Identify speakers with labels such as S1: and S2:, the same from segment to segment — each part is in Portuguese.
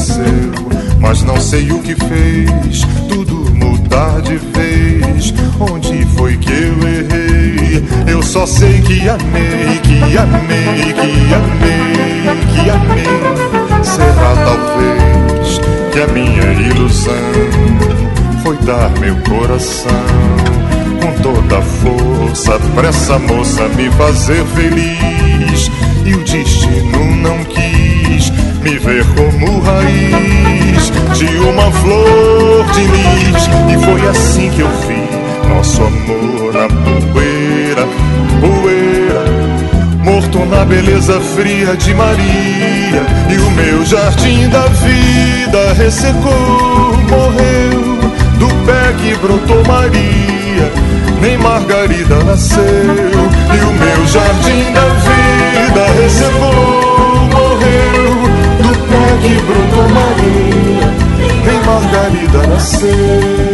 S1: aconteceu, mas não sei o que fez tudo mudar de vez. Onde foi que eu errei? Eu só sei que amei, que amei, que amei, que amei. Será talvez que a minha ilusão foi dar meu coração com toda a força pra essa moça me fazer feliz. E o destino não quis me ver como raiz de uma flor de lis. E foi assim que eu vi nosso amor na poeira, poeira, morto na beleza fria de Maria. E o meu jardim da vida ressecou, morreu do pé que brotou Maria. Nem Margarida nasceu. E o meu jardim da vida ressecou, morreu do pé que brotou Maria. Nem Margarida nasceu.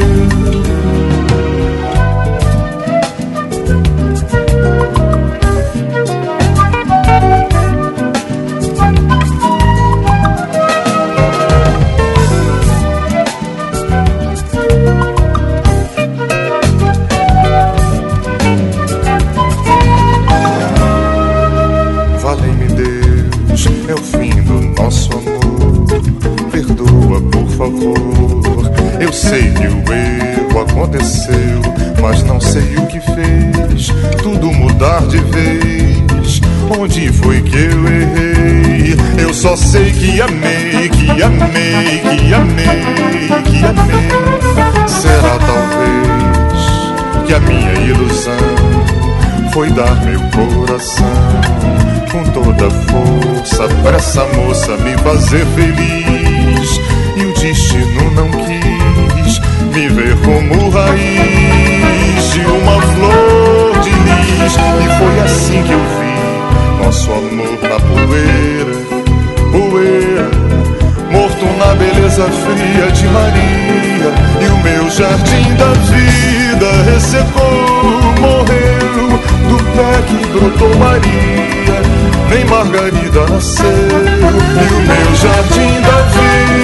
S1: Eu sei que o erro aconteceu, mas não sei o que fez tudo mudar de vez. Onde foi que eu errei? Eu só sei que amei, que amei, que amei, que amei. Será talvez que a minha ilusão foi dar meu coração com toda a força pra essa moça me fazer feliz. E o destino não quis me ver como raiz de uma flor de lis. E foi assim que eu vi nosso amor na poeira, poeira, morto na beleza fria de Maria. E o meu jardim da vida ressecou, morreu do pé que brotou Maria. Nem Margarida nasceu. E o meu jardim da vida